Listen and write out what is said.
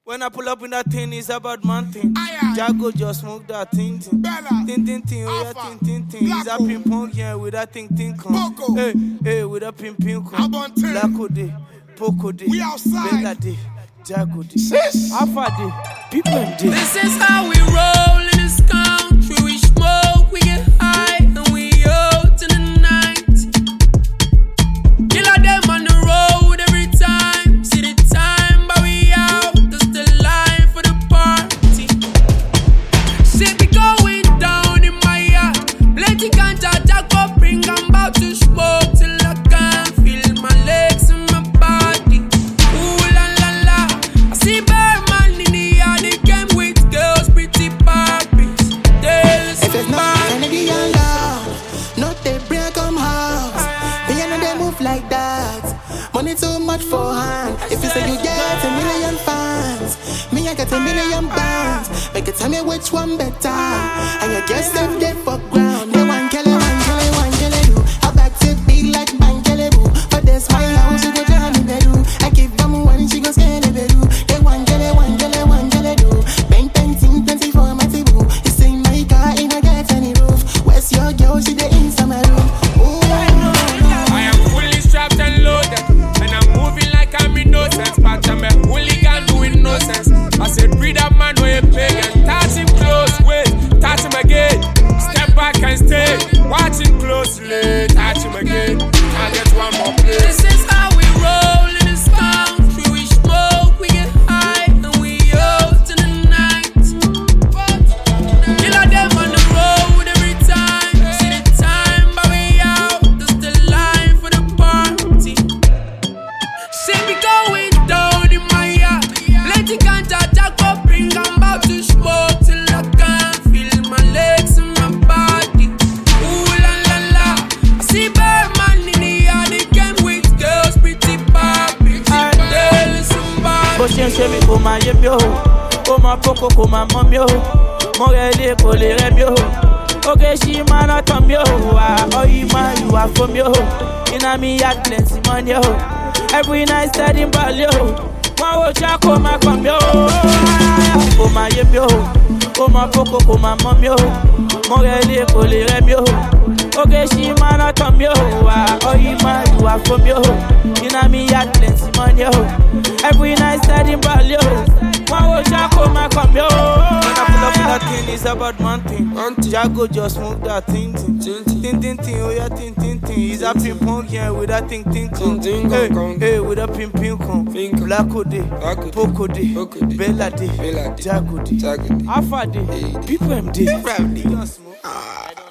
When I pull up in that thing, it's about man thing. Jago just smoke that thing. Tin, oh yeah, tin. He's a ping pong, yeah, with that thing come. Hey, with a ping come. Blacko day, Poco day, Bella day, Jago day, Alpha day, people day. This is how we roll in this country. We smoke, we get high, and we out in the night. Killer them on the road every time. See the time, but we out. That's the line for the party. See me going down in my yard. Plenty ganja, Jago bring. I'm about to smoke till I can't feel my legs and my body. Ooh la la la. I see Bearman in the yard. They came with girls, pretty Barbies. If it's not Kennedy and love, not they bring come house. They know they move like that. Money too much for hand. If you say you get 1 million fans, me I get 1 million bands. Make it tell me which one better. And your guess them dead for ground. They want kill it, one kill it, do. I back to be like Bangele boo. But this my house, you go jam in bed do. I give them one, she go scale it bed do. They want kill it, do. Bang, 20 for my table. You sing my car in a get any roof. Where's your girl? She the inside my room. Ooh, I am fully strapped and loaded, and I'm moving like I'm innocent, but I'm a hooligan doing no sense. I said, breathe up, man, where you pay and touch him close, wait, touch him again. Step back and stay, watch him closely, touch him again. I get one more play. This is how we roll in this country. We smoke, we get high, and we out in the night. Killer them on the road every time. See the time, but we out. That's the line for the party. See me going down in my yard. Plenty ganja, Jago bring. I'm about to smoke till I can't feel my legs and my body. Ooh la la la. I see Bearman in the yard. They came with girls, pretty Barbies. Tell somebody. Bó ṣe ń ṣe mí kò máa yé mi o, ó máa kókó kò máa mọ́ mi o, mo rẹ̀ lé kò lè rẹ̀ mi o, oge ṣì máa ná tán mi o, ọyí máa yùwà fún mi o, iná mi yá plenty money o, every night steady ball o, wọ́n wo ṣá kó máa pọ̀ mi o, kò máa yé mi o, ó máa kókó kò máa mọ́ mi o, mo rẹ̀ lé kò lè rẹ̀ mi o, oge ṣì máa ná tán mi o, ọyí máa yùwà fún mi o, iná mi yá plenty money o, every night steady ball o, wọ́n wo ṣá kó máa pọ̀ mi o. When I pull up in that thing, it's about man thing. Jago just smoke that thing. Oh yeah, tin. He's a ping pong, yeah, with that thing come. Hey, with a ping come. Blacko day, Poco day, Bella day, Jago day, Alpha day, people day.